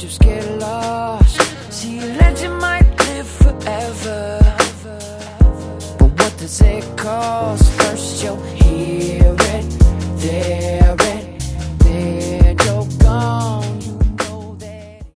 friendships get lost. See, a legend might live forever, but what does it cost? First you'll